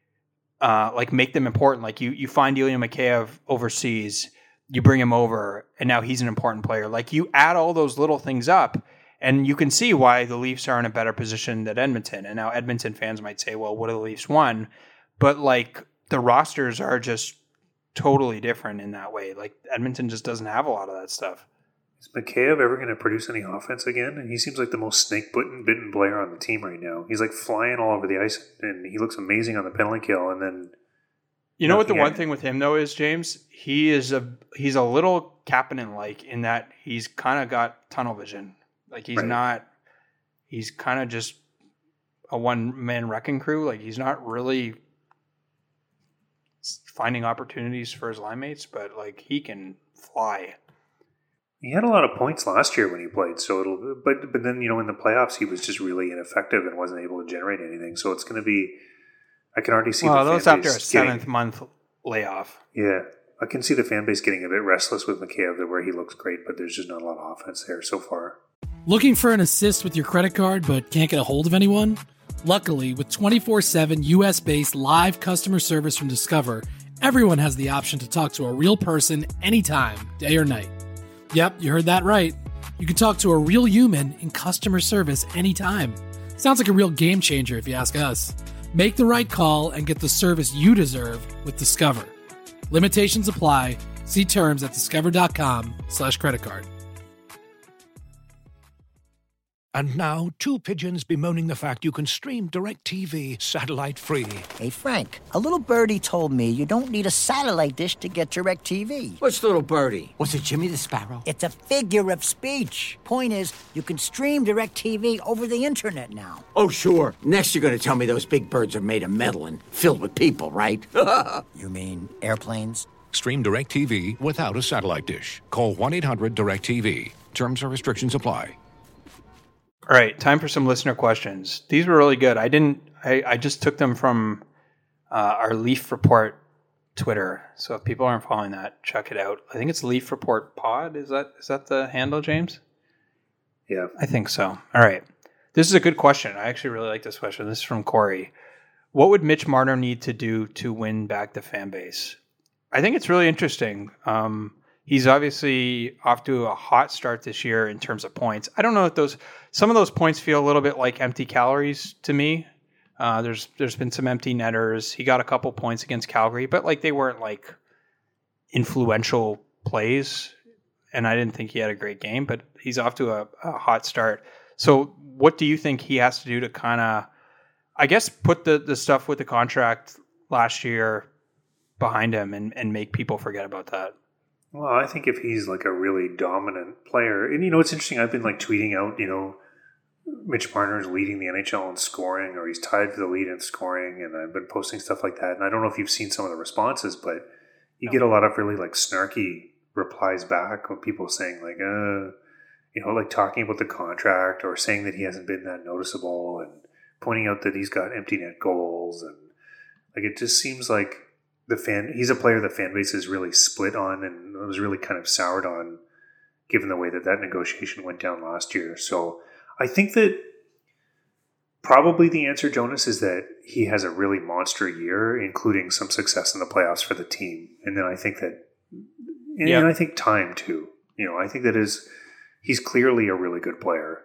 uh, like make them important, like you you find Ilya Mikheyev overseas, you bring him over, and now he's an important player. Like you add all those little things up. And you can see why the Leafs are in a better position than Edmonton. And now Edmonton fans might say, well, what have the Leafs won? But like the rosters are just totally different in that way. Like Edmonton just doesn't have a lot of that stuff. Is Mikheyev ever going to produce any offense again? And he seems like the most snake-bitten bitten player on the team right now. He's like flying all over the ice, and he looks amazing on the penalty kill. And then, you know what the one thing with him though is, James? He is a he's a little Kapanen-like in that he's kind of got tunnel vision. Like he's right. not, he's kind of just a one-man wrecking crew. Like he's not really finding opportunities for his line mates, but like he can fly. He had a lot of points last year when he played. So it'll, but but then you know in the playoffs he was just really ineffective and wasn't able to generate anything. So it's going to be, I can already see. Well, the that's after a seventh getting, month layoff. Yeah, I can see the fan base getting a bit restless with Mikheyev, where he looks great, but there's just not a lot of offense there so far. Looking for an assist with your credit card but can't get a hold of anyone? Luckily, with twenty-four seven U S-based live customer service from Discover, everyone has the option to talk to a real person anytime, day or night. Yep, you heard that right. You can talk to a real human in customer service anytime. Sounds like a real game changer if you ask us. Make the right call and get the service you deserve with Discover. Limitations apply. See terms at discover.com slash credit card. And now, two pigeons bemoaning the fact you can stream DirecTV satellite-free. Hey, Frank, a little birdie told me you don't need a satellite dish to get DirecTV. What's little birdie? Was it Jimmy the Sparrow? It's a figure of speech. Point is, you can stream DirecTV over the internet now. Oh, sure. Next you're going to tell me those big birds are made of metal and filled with people, right? You mean airplanes? Stream DirecTV without a satellite dish. Call one eight hundred direct T V. Terms and restrictions apply. All right, time for some listener questions. These were really good. I didn't. I, I just took them from uh, our Leaf Report Twitter. So if people aren't following that, check it out. I think it's Leaf Report Pod. Is that is that the handle, James? Yeah, I think so. All right, this is a good question. I actually really like this question. This is from Corey. What would Mitch Marner need to do to win back the fan base? I think it's really interesting. Um, He's obviously off to a hot start this year in terms of points. I don't know if those some of those points feel a little bit like empty calories to me. Uh, there's there's been some empty netters. He got a couple points against Calgary, but like they weren't like influential plays. And I didn't think he had a great game, but he's off to a, a hot start. So what do you think he has to do to kind of, I guess, put the, the stuff with the contract last year behind him and, and make people forget about that? Well, I think if he's like a really dominant player, and you know, it's interesting. I've been like tweeting out, you know, Mitch Marner's leading the N H L in scoring, or he's tied for the lead in scoring, and I've been posting stuff like that. And I don't know if you've seen some of the responses, but you no. get a lot of really like snarky replies back when people saying like, uh, you know, like talking about the contract or saying that he hasn't been that noticeable and pointing out that he's got empty net goals, and like it just seems like. The fan, he's a player the fan base is really split on and was really kind of soured on given the way that that negotiation went down last year. So I think that probably the answer, Jonas, is that he has a really monster year, including some success in the playoffs for the team. And then I think that, and, yeah. and I think time too. You know, I think that is, he's clearly a really good player.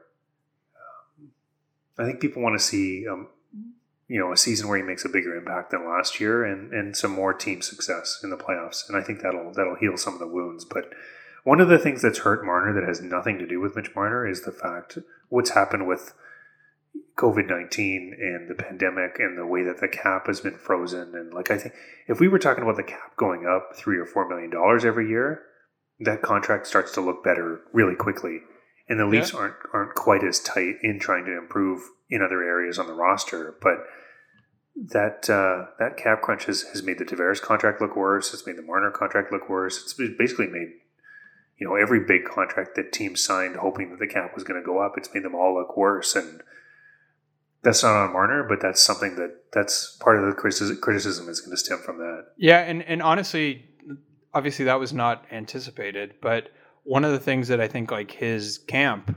Um, I think people want to see, um, you know, a season where he makes a bigger impact than last year, and, and some more team success in the playoffs. And I think that'll that'll heal some of the wounds. But one of the things that's hurt Marner that has nothing to do with Mitch Marner is the fact what's happened with covid nineteen and the pandemic and the way that the cap has been frozen. And like, I think if we were talking about the cap going up three or four million dollars every year, that contract starts to look better really quickly. And the Leafs yeah. aren't aren't quite as tight in trying to improve in other areas on the roster. But that uh, that cap crunch has, has made the Tavares contract look worse. It's made the Marner contract look worse. It's basically made, you know, every big contract that teams signed hoping that the cap was going to go up, it's made them all look worse. And that's not on Marner, but that's something that that's part of the criticism, criticism is going to stem from that. Yeah, and, and honestly, obviously that was not anticipated, but one of the things that I think like his camp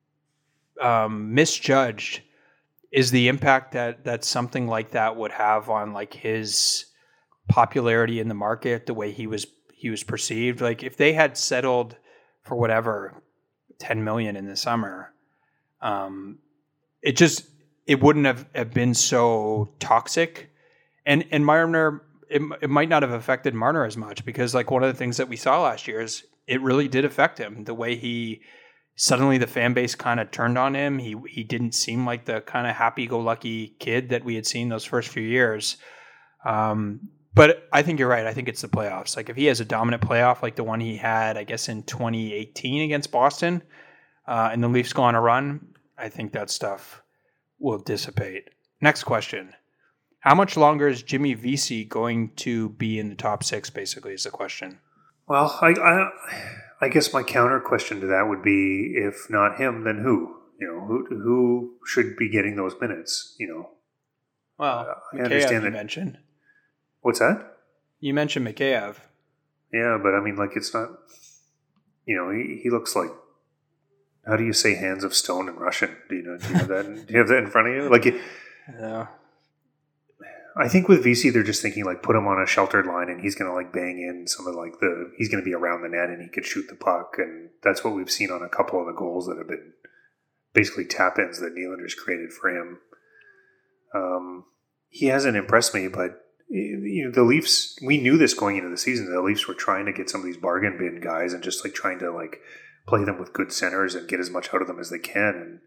um, misjudged is the impact that, that something like that would have on like his popularity in the market, the way he was he was perceived. Like if they had settled for whatever ten million in the summer, um, it just it wouldn't have, have been so toxic. And and Marner, it, it might not have affected Marner as much because like one of the things that we saw last year is it really did affect him. The way he suddenly the fan base kind of turned on him. He he didn't seem like the kind of happy-go-lucky kid that we had seen those first few years. Um, but I think you're right. I think it's the playoffs. Like if he has a dominant playoff like the one he had, I guess, in twenty eighteen against Boston, uh, and the Leafs go on a run, I think that stuff will dissipate. Next question. How much longer is Jimmy Vesey going to be in the top six, basically, is the question. Well, I... I I guess my counter question to that would be, if not him, then who? You know, who who should be getting those minutes? You know, well, uh, I Mikheyev understand that. You mentioned. What's that? You mentioned Mikheyev. Yeah, but I mean, like, it's not. You know, he, he looks like how do you say hands of stone in Russian? Do you know? Do you have that? Do you have that in front of you? Like, it, Yeah. I think with V C, they're just thinking like put him on a sheltered line and he's going to like bang in some of like the he's going to be around the net and he could shoot the puck, and that's what we've seen on a couple of the goals that have been basically tap ins that Nylander's created for him. Um, he hasn't impressed me, but you know the Leafs. We knew this going into the season. The Leafs were trying to get some of these bargain bin guys and just like trying to like play them with good centers and get as much out of them as they can, and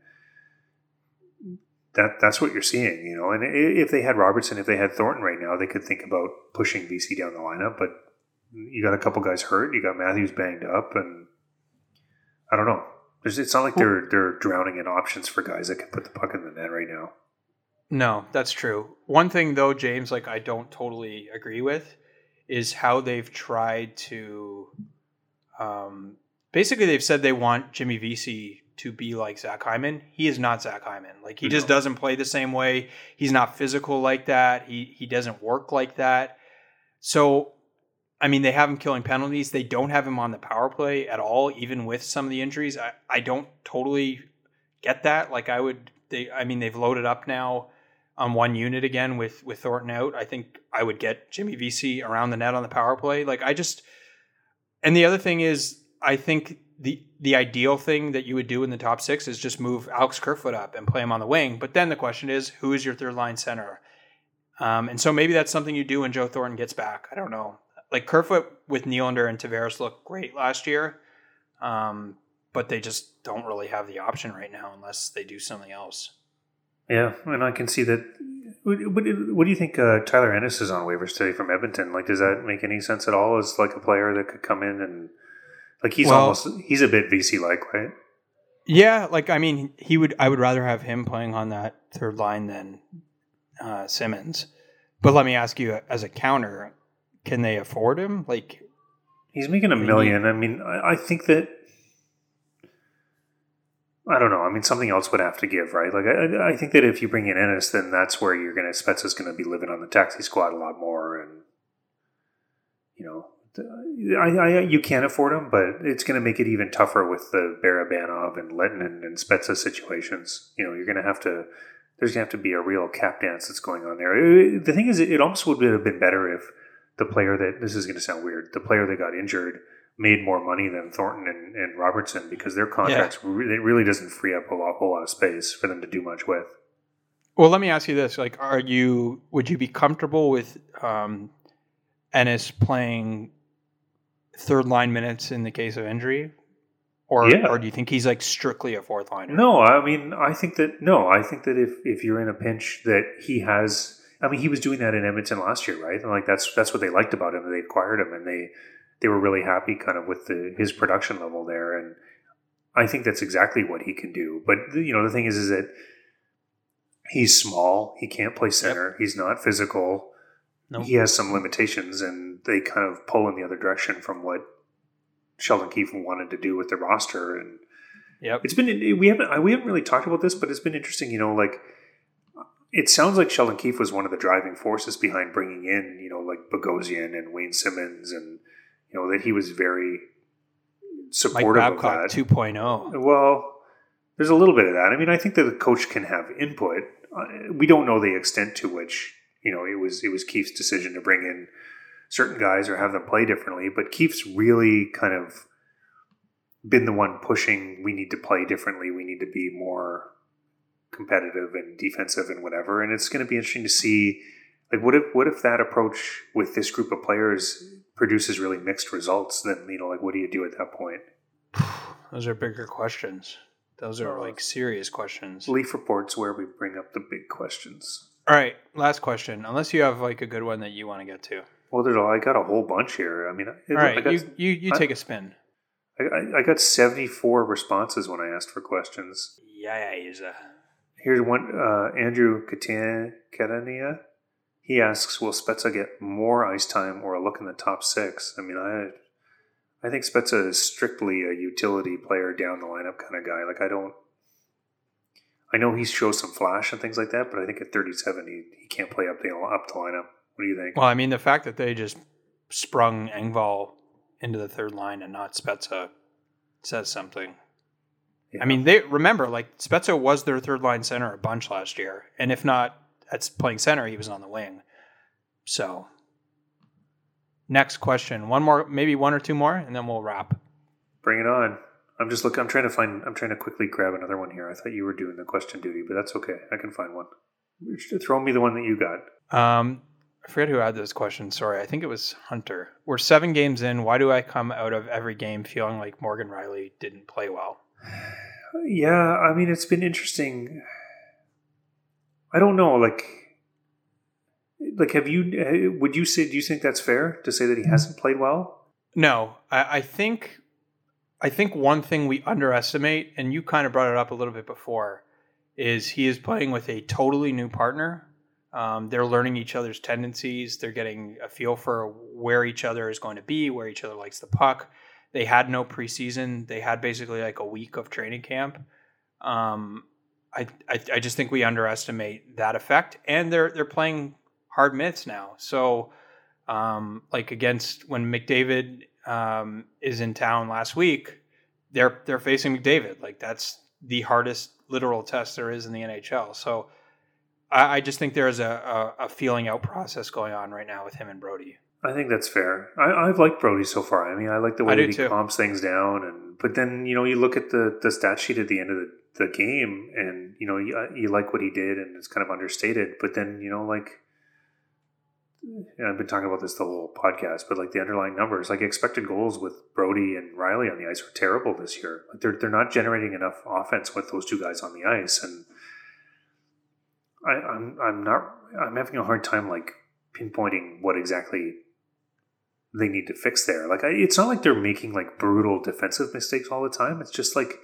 that that's what you're seeing, you know. And if they had Robertson, if they had Thornton right now, they could think about pushing V C down the lineup. But you got a couple guys hurt. You got Matthews banged up, and I don't know. There's, it's not like they're they're drowning in options for guys that can put the puck in the net right now. No, that's true. One thing though, James, like I don't totally agree with, is how they've tried to. Um, basically, they've said they want Jimmy Vesey to be like Zach Hyman. He is not Zach Hyman. Like he just doesn't play the same way. He's not physical like that. He he doesn't work like that. So, I mean, they have him killing penalties. They don't have him on the power play at all, even with some of the injuries. I, I don't totally get that. Like I would, they, I mean, they've loaded up now on one unit again with, with Thornton out. I think I would get Jimmy Vesey around the net on the power play. Like I just, and the other thing is, I think the the ideal thing that you would do in the top six is just move Alex Kerfoot up and play him on the wing. But then the question is, who is your third line center? Um, and so maybe that's something you do when Joe Thornton gets back. I don't know. Like Kerfoot with Nylander and Tavares looked great last year, um, but they just don't really have the option right now unless they do something else. Yeah, and I can see that. What, what, what do you think? Uh, Tyler Ennis is on waivers today from Edmonton. Like, does that make any sense at all? As like a player that could come in and like he's well, almost he's a bit V C like, right? Yeah, like I mean, he would. I would rather have him playing on that third line than uh, Simmons. But let me ask you, as a counter, can they afford him? Like, he's making a million. I mean, I, I think that. I don't know. I mean, something else would have to give, right? Like, I, I think that if you bring in Ennis, then that's where you're going to. Spezza's going to be living on the taxi squad a lot more, and you know. I, I, you can afford him, but it's going to make it even tougher with the Barabanov and Lettinen and Spezza situations. You know, you're going to have to. There's going to have to be a real cap dance that's going on there. It, the thing is, it almost would have been better if the player that this is going to sound weird. The player that got injured made more money than Thornton and, and Robertson because their contracts yeah. really, it really doesn't free up a lot, whole lot of space for them to do much with. Well, let me ask you this: like, are you would you be comfortable with um, Ennis playing third line minutes in the case of injury, or yeah. or do you think he's like strictly a fourth liner? No, I mean I think that no, I think that if, if you're in a pinch that he has, I mean he was doing that in Edmonton last year, right? And like that's that's what they liked about him. They acquired him and they they were really happy kind of with the his production level there, and I think that's exactly what he can do. But you know the thing is, is that he's small, he can't play center, yep. he's not physical. Nope. He has some limitations, and they kind of pull in the other direction from what Sheldon Keefe wanted to do with the roster. And yep. it's been we haven't we haven't really talked about this, but it's been interesting. You know, like it sounds like Sheldon Keefe was one of the driving forces behind bringing in, you know, like Bogosian and Wayne Simmons, and you know that he was very supportive Mike of Babcock that. two point oh. Well, there's a little bit of that. I mean, I think that the coach can have input. We don't know the extent to which. You know, it was it was Keefe's decision to bring in certain guys or have them play differently, but Keefe's really kind of been the one pushing, we need to play differently, we need to be more competitive and defensive and whatever. And it's going to be interesting to see, like, what if what if that approach with this group of players produces really mixed results? Then, you know, like, what do you do at that point? Those are bigger questions. Those are, uh, like, serious questions. Leaf Report's where we bring up the big questions. All right, last question. Unless you have like a good one that you want to get to. Well, there's I got a whole bunch here. I mean, all right, I got, you you, you I, take a spin. I, I got seventy-four responses when I asked for questions. Yeah, yeah. Here's one. Uh, Andrew Catania. He asks, "Will Spezza get more ice time or a look in the top six?" I mean, I I think Spezza is strictly a utility player down the lineup kind of guy. Like I don't. I know he shows some flash and things like that, but I think at thirty-seven, he, he can't play up the up the lineup. What do you think? Well, I mean, the fact that they just sprung Engvall into the third line and not Spezza says something. Yeah. I mean, they remember, like, Spezza was their third line center a bunch last year. And if not, that's playing center, he was on the wing. So, next question. One more, maybe one or two more, and then we'll wrap. Bring it on. I'm just looking, I'm trying to find, I'm trying to quickly grab another one here. I thought you were doing the question duty, but that's okay. I can find one. Throw me the one that you got. Um, I forget who had this question. Sorry. I think it was Hunter. We're seven games in. Why do I come out of every game feeling like Morgan Rielly didn't play well? Yeah, I mean, it's been interesting. I don't know, like, like, have you, would you say, do you think that's fair to say that he hasn't played well? No, I, I think, I think one thing we underestimate, and you kind of brought it up a little bit before, is he is playing with a totally new partner. Um, they're learning each other's tendencies. They're getting a feel for where each other is going to be, where each other likes the puck. They had no preseason. They had basically like a week of training camp. Um, I, I I just think we underestimate that effect, and they're they're playing hard myths now. So, um, like against when McDavid um, is in town last week, they're they're facing McDavid. Like that's the hardest literal test there is in the N H L. So, I, I just think there is a, a a feeling out process going on right now with him and Brody. I think that's fair. I, I've liked Brody so far. I mean, I like the way that he too. calms things down, and but then you know you look at the, the stat sheet at the end of the, the game, and you know you, you like what he did, and it's kind of understated. But then you know like and I've been talking about this the whole podcast, but like the underlying numbers, like expected goals with Brody and Rielly on the ice were terrible this year. Like they're they're not generating enough offense with those two guys on the ice, and I, I'm I'm not I'm having a hard time like pinpointing what exactly they need to fix there. Like, I, it's not like they're making like brutal defensive mistakes all the time. It's just like,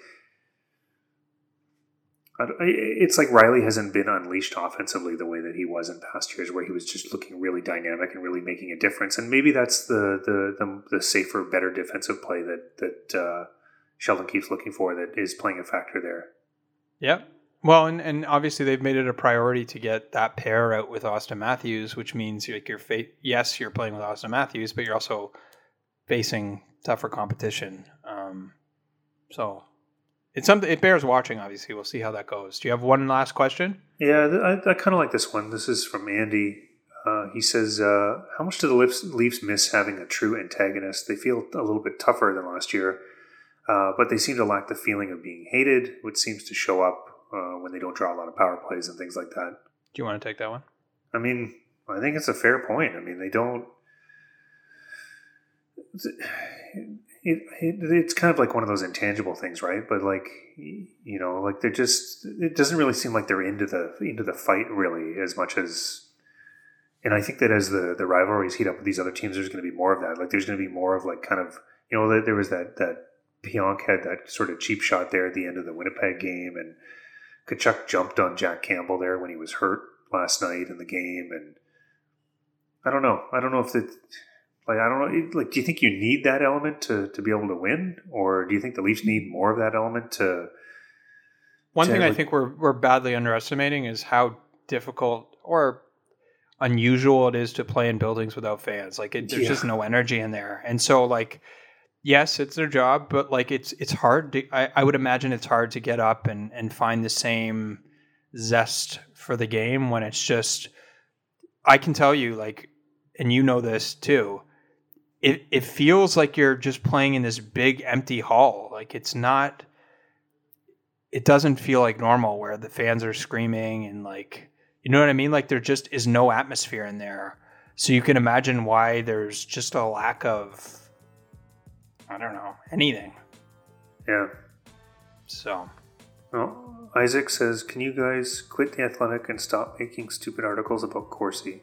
I, it's like Rielly hasn't been unleashed offensively the way that he was in past years, where he was just looking really dynamic and really making a difference. And maybe that's the the the, the safer, better defensive play that that uh, Sheldon keeps looking for that is playing a factor there. Yep. Well, and, and obviously they've made it a priority to get that pair out with Austin Matthews, which means like you're fa- yes, you're playing with Austin Matthews, but you're also facing tougher competition. Um, so it's something it bears watching. Obviously, we'll see how that goes. Do you have one last question? Yeah, I, I kind of like this one. This is from Andy. Uh, he says, uh, "How much do the Leafs, Leafs miss having a true antagonist? They feel a little bit tougher than last year, uh, but they seem to lack the feeling of being hated, which seems to show up." Uh, when they don't draw a lot of power plays and things like that. Do you want to take that one? I mean, I think it's a fair point. I mean, they don't... It, it, it's kind of like one of those intangible things, right? But like, you know, like they're just... It doesn't really seem like they're into the into the fight really as much as... And I think that as the, the rivalries heat up with these other teams, there's going to be more of that. Like there's going to be more of like kind of... You know, there was that... that Pionk had that sort of cheap shot there at the end of the Winnipeg game, and Tkachuk jumped on Jack Campbell there when he was hurt last night in the game, and I don't know. I don't know if it, like, I don't know. Like, do you think you need that element to, to be able to win, or do you think the Leafs need more of that element to? One to thing like, I think we're we're badly underestimating is how difficult or unusual it is to play in buildings without fans. Like, it, there's yeah. just no energy in there, and so like. Yes, it's their job, but like it's it's hard to, I, I would imagine it's hard to get up and, and find the same zest for the game when it's just, I can tell you like, and you know this too, it, it feels like you're just playing in this big empty hall. Like it's not, it doesn't feel like normal where the fans are screaming and like, you know what I mean? Like there just is no atmosphere in there. So you can imagine why there's just a lack of, I don't know, anything. Yeah. So. Well, Isaac says, can you guys quit The Athletic and stop making stupid articles about Corsi?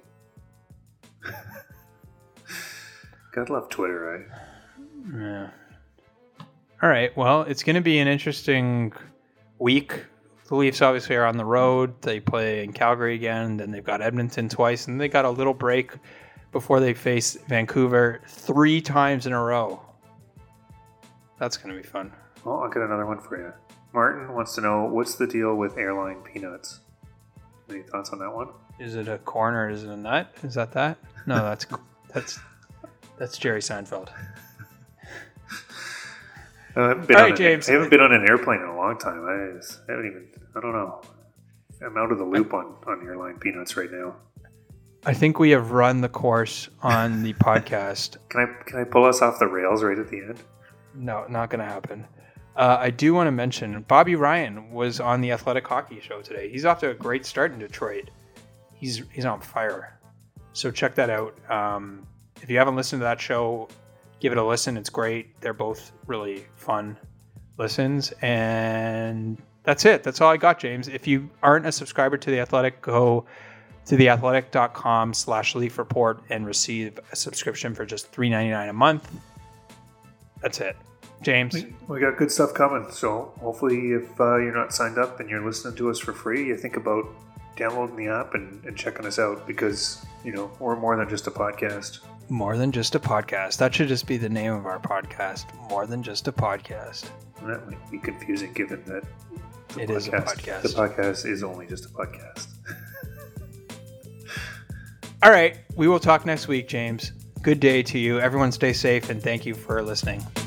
Gotta love Twitter, right? Yeah. All right. Well, it's going to be an interesting week. The Leafs obviously are on the road. They play in Calgary again. Then they've got Edmonton twice. And they got a little break before they face Vancouver three times in a row. That's going to be fun. Well, I'll get another one for you. Martin wants to know, what's the deal with airline peanuts? Any thoughts on that one? Is it a corn or is it a nut? Is that that? No, that's that's that's Jerry Seinfeld. Uh, I haven't been All on right, an, James. I haven't been on an airplane in a long time. I, just, I haven't even. I don't know. I'm out of the loop on on airline peanuts right now. I think we have run the course on the podcast. Can I can I pull us off the rails right at the end? No, not going to happen. Uh, I do want to mention Bobby Ryan was on the Athletic Hockey Show today. He's off to a great start in Detroit. He's he's on fire. So check that out. Um, if you haven't listened to that show, give it a listen. It's great. They're both really fun listens. And that's it. That's all I got, James. If you aren't a subscriber to The Athletic, go to theathletic.com slash leaf report and receive a subscription for just three dollars and ninety-nine cents a month. That's it. James? We, we got good stuff coming. So hopefully if uh, you're not signed up and you're listening to us for free, you think about downloading the app and, and checking us out because, you know, we're more than just a podcast. More than just a podcast. That should just be the name of our podcast. More than just a podcast. That might be confusing given that the it podcast, is a podcast. The podcast is only just a podcast. All right. We will talk next week, James. Good day to you. Everyone stay safe and thank you for listening.